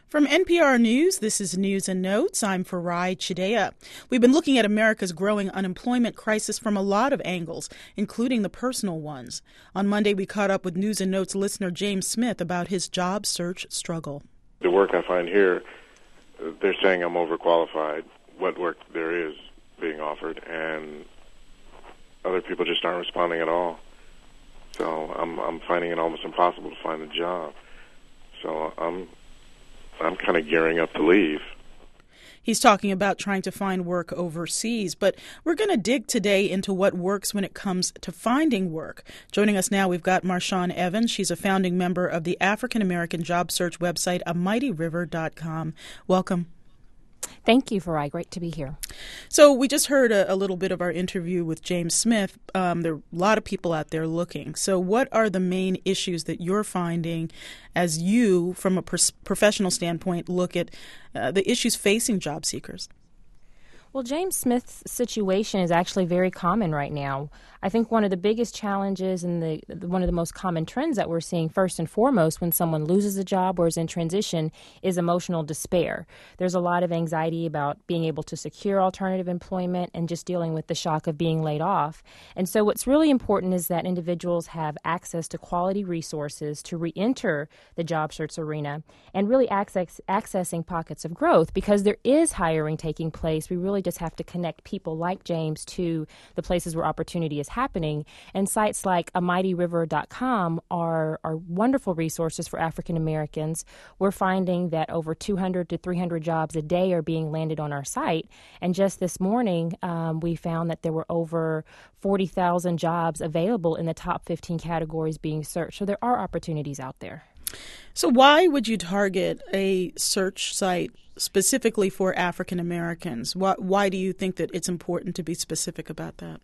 From NPR News, this is News and Notes. I'm Farai Chidea. We've been looking at America's growing unemployment crisis from a lot of angles, including the personal ones. On Monday, we caught up with News and Notes listener James Smith about his job search struggle. The work I find here, they're saying I'm overqualified, what work there is being offered, and other people just aren't responding at all. So I'm finding it almost impossible to find a job. So I'm kind of gearing up to leave. He's talking about trying to find work overseas, but we're going to dig today into what works when it comes to finding work. Joining us now, we've got Marshawn Evans. She's a founding member of the African-American job search website, amightyriver.com. Welcome. Thank you, Farai. Great to be here. So we just heard a little bit of our interview with James Smith. There are a lot of people out there looking. So what are the main issues that you're finding as you, from a professional standpoint, look at the issues facing job seekers? Well, James Smith's situation is actually very common right now. I think one of the biggest challenges and one of the most common trends that we're seeing first and foremost when someone loses a job or is in transition is emotional despair. There's a lot of anxiety about being able to secure alternative employment and just dealing with the shock of being laid off. And so what's really important is that individuals have access to quality resources to re-enter the job search arena and really accessing pockets of growth, because there is hiring taking place. We really just have to connect people like James to the places where opportunity is happening. And sites like amightyriver.com are wonderful resources for African Americans. We're finding that over 200 to 300 jobs a day are being landed on our site. And just this morning, we found that there were over 40,000 jobs available in the top 15 categories being searched. So there are opportunities out there. So why would you target a search site specifically for African Americans? Why do you think that it's important to be specific about that?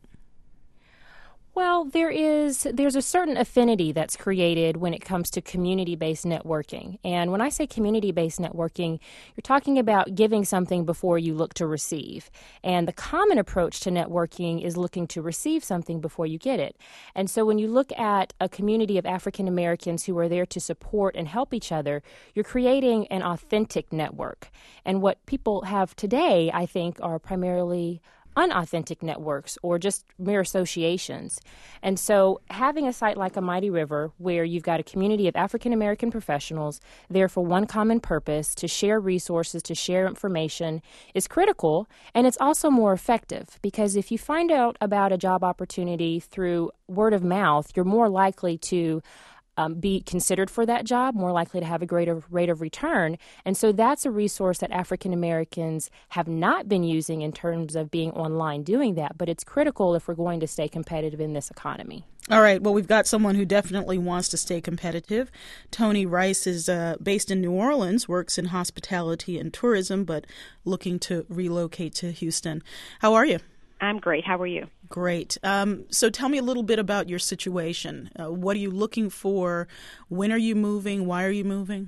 Well, there's a certain affinity that's created when it comes to community-based networking. And when I say community-based networking, you're talking about giving something before you look to receive. And the common approach to networking is looking to receive something before you get it. And so when you look at a community of African Americans who are there to support and help each other, you're creating an authentic network. And what people have today, I think, are primarily unauthentic networks or just mere associations. And so having a site like A Mighty River, where you've got a community of African American professionals there for one common purpose, to share resources, to share information, is critical. And it's also more effective, because if you find out about a job opportunity through word of mouth, you're more likely to be considered for that job, more likely to have a greater rate of return. And so that's a resource that African Americans have not been using in terms of being online doing that, but it's critical if we're going to stay competitive in this economy. All right. Well, we've got someone who definitely wants to stay competitive. Tony Rice is based in New Orleans, works in hospitality and tourism, but looking to relocate to Houston. How are you? I'm great. How are you? Great. So tell me a little bit about your situation. What are you looking for? When are you moving? Why are you moving?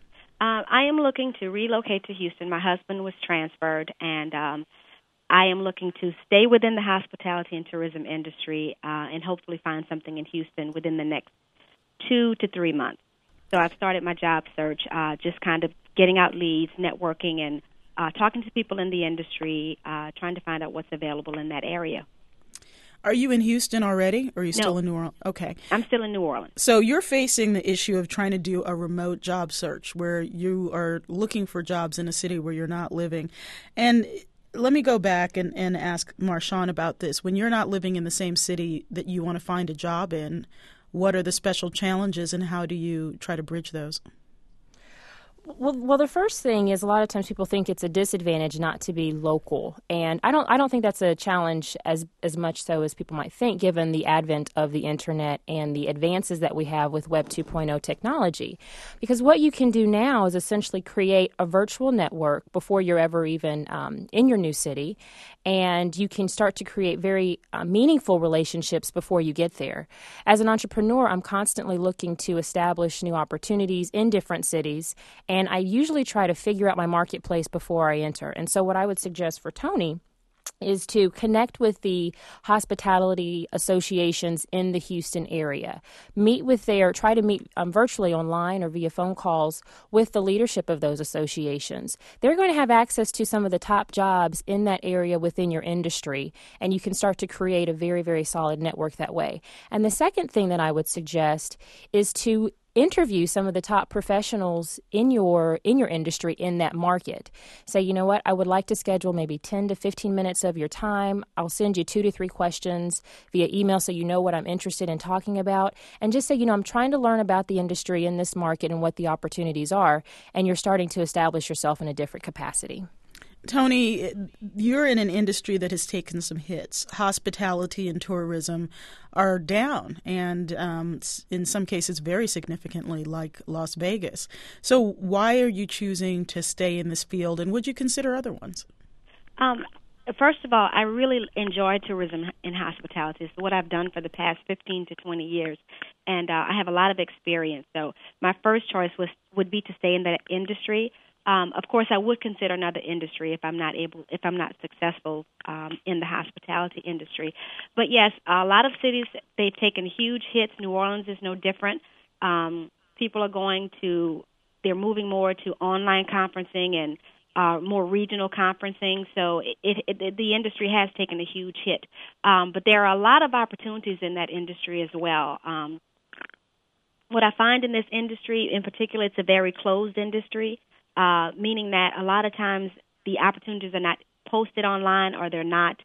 I am looking to relocate to Houston. My husband was transferred, and I am looking to stay within the hospitality and tourism industry and hopefully find something in Houston within the next 2 to 3 months. So I've started my job search, just kind of getting out leads, networking, and talking to people in the industry, trying to find out what's available in that area. Are you in Houston already, or are you No. still in New Orleans? Okay. I'm still in New Orleans. So you're facing the issue of trying to do a remote job search where you are looking for jobs in a city where you're not living. And let me go back and ask Marshawn about this. When you're not living in the same city that you want to find a job in, what are the special challenges and how do you try to bridge those? Well, the first thing is a lot of times people think it's a disadvantage not to be local, and I don't think that's a challenge as much so as people might think, given the advent of the internet and the advances that we have with Web 2.0 technology. Because what you can do now is essentially create a virtual network before you're ever even in your new city, and you can start to create very meaningful relationships before you get there. As an entrepreneur, I'm constantly looking to establish new opportunities in different cities, and I usually try to figure out my marketplace before I enter. And so what I would suggest for Tony is to connect with the hospitality associations in the Houston area. Try to meet virtually online or via phone calls with the leadership of those associations. They're going to have access to some of the top jobs in that area within your industry, and you can start to create a very, very solid network that way. And the second thing that I would suggest is to interview some of the top professionals in your industry in that market. Say, you know what, I would like to schedule maybe 10 to 15 minutes of your time. I'll send you 2 to 3 questions via email so you know what I'm interested in talking about. And just say, you know, I'm trying to learn about the industry in this market and what the opportunities are. And you're starting to establish yourself in a different capacity. Tony, you're in an industry that has taken some hits. Hospitality and tourism are down, and in some cases very significantly, like Las Vegas. So why are you choosing to stay in this field, and would you consider other ones? First of all, I really enjoy tourism and hospitality. It's what I've done for the past 15 to 20 years, and I have a lot of experience. So my first choice would be to stay in that industry. Of course, I would consider another industry if I'm not successful in the hospitality industry. But yes, a lot of cities, they've taken huge hits. New Orleans is no different. People are they're moving more to online conferencing and more regional conferencing. So the industry has taken a huge hit. But there are a lot of opportunities in that industry as well. What I find in this industry, in particular, it's a very closed industry. Meaning that a lot of times the opportunities are not posted online, or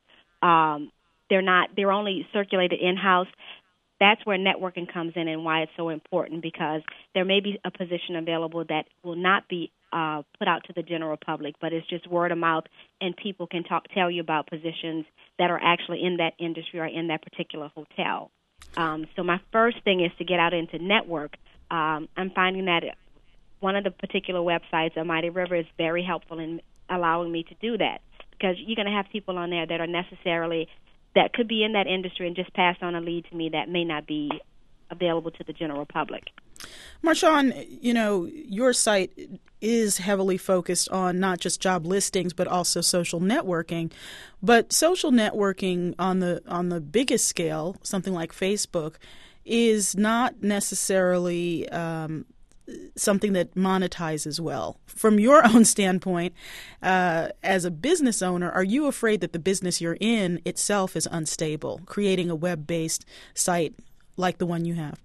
they're only circulated in-house. That's where networking comes in and why it's so important, because there may be a position available that will not be put out to the general public, but it's just word of mouth, and people can tell you about positions that are actually in that industry or in that particular hotel. So my first thing is to get out into network. I'm finding that one of the particular websites, Mighty River, is very helpful in allowing me to do that, because you're going to have people on there that could be in that industry and just pass on a lead to me that may not be available to the general public. Marshawn, you know, your site is heavily focused on not just job listings, but also social networking. But social networking on the biggest scale, something like Facebook, is not necessarily something that monetizes well. From your own standpoint, as a business owner, are you afraid that the business you're in itself is unstable, creating a web-based site like the one you have?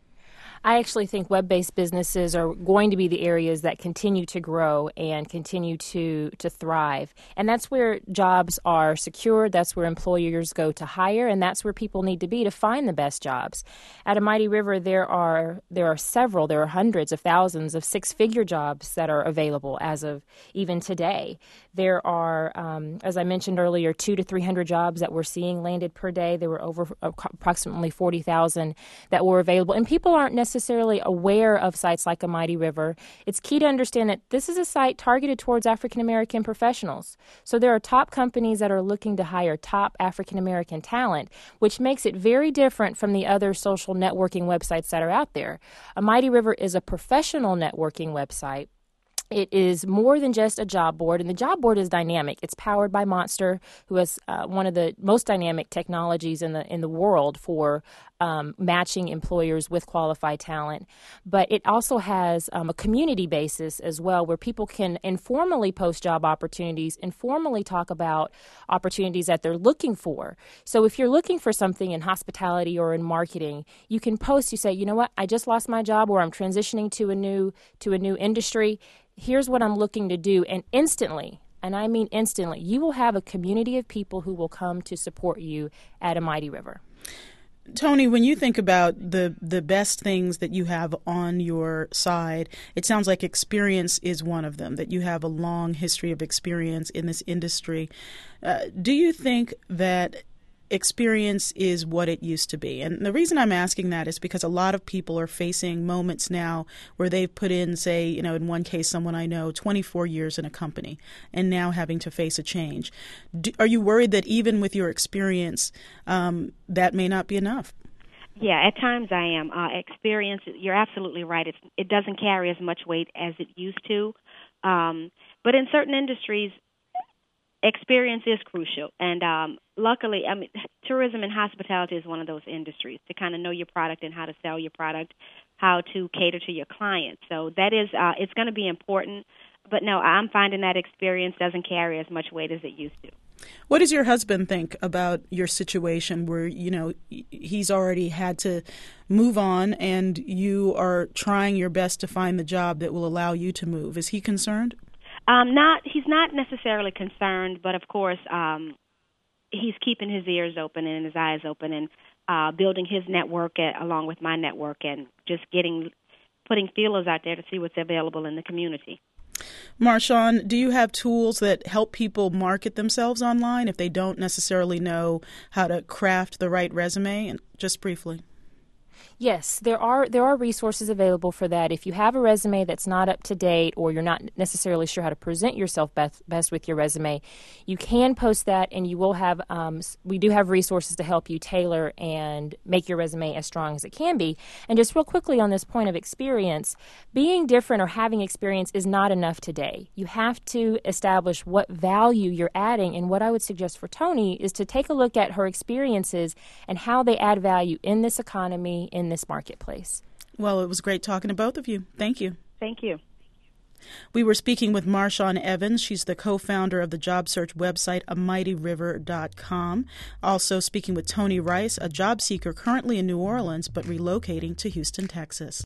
I actually think web-based businesses are going to be the areas that continue to grow and continue to thrive. And that's where jobs are secured. That's where employers go to hire, and that's where people need to be to find the best jobs. At a Mighty River, there are hundreds of thousands of 6-figure jobs that are available as of even today. There are, as I mentioned earlier, 200 to 300 jobs that we're seeing landed per day. There were over approximately 40,000 that were available, and people aren't necessarily aware of sites like a Mighty River. It's key to understand that this is a site targeted towards African American professionals. So there are top companies that are looking to hire top African American talent, which makes it very different from the other social networking websites that are out there. A Mighty River is a professional networking website. It is more than just a job board, and the job board is dynamic. It's powered by Monster, who has one of the most dynamic technologies in the world for matching employers with qualified talent. But it also has a community basis as well, where people can informally post job opportunities, informally talk about opportunities that they're looking for. So if you're looking for something in hospitality or in marketing, you can post. You say, you know what, I just lost my job, or I'm transitioning to a new industry. Here's what I'm looking to do, and instantly, and I mean instantly, you will have a community of people who will come to support you at a Mighty River. Tony, when you think about the best things that you have on your side, it sounds like experience is one of them, that you have a long history of experience in this industry. Do you think that experience is what it used to be? And the reason I'm asking that is because a lot of people are facing moments now where they've put in, say, you know, in one case, someone I know, 24 years in a company and now having to face a change. Are you worried that even with your experience, that may not be enough? Yeah, at times I am. Experience, you're absolutely right. It doesn't carry as much weight as it used to. But in certain industries, experience is crucial. And luckily, I mean, tourism and hospitality is one of those industries to kind of know your product and how to sell your product, how to cater to your clients. So that is, it's going to be important. But no, I'm finding that experience doesn't carry as much weight as it used to. What does your husband think about your situation where, he's already had to move on and you are trying your best to find the job that will allow you to move? Is he concerned? He's not necessarily concerned, but of course, he's keeping his ears open and his eyes open and building his network along with my network and just putting feelers out there to see what's available in the community. Marshawn, do you have tools that help people market themselves online if they don't necessarily know how to craft the right resume? And just briefly. Yes, there are resources available for that. If you have a resume that's not up to date or you're not necessarily sure how to present yourself best with your resume, you can post that, and you will have we do have resources to help you tailor and make your resume as strong as it can be. And just real quickly on this point of experience, being different or having experience is not enough today. You have to establish what value you're adding, and what I would suggest for Tony is to take a look at her experiences and how they add value in this economy, in this marketplace. Well, it was great talking to both of you. Thank you. Thank you. We were speaking with Marshawn Evans. She's the co-founder of the job search website, amightyriver.com. Also speaking with Tony Rice, a job seeker currently in New Orleans but relocating to Houston, Texas.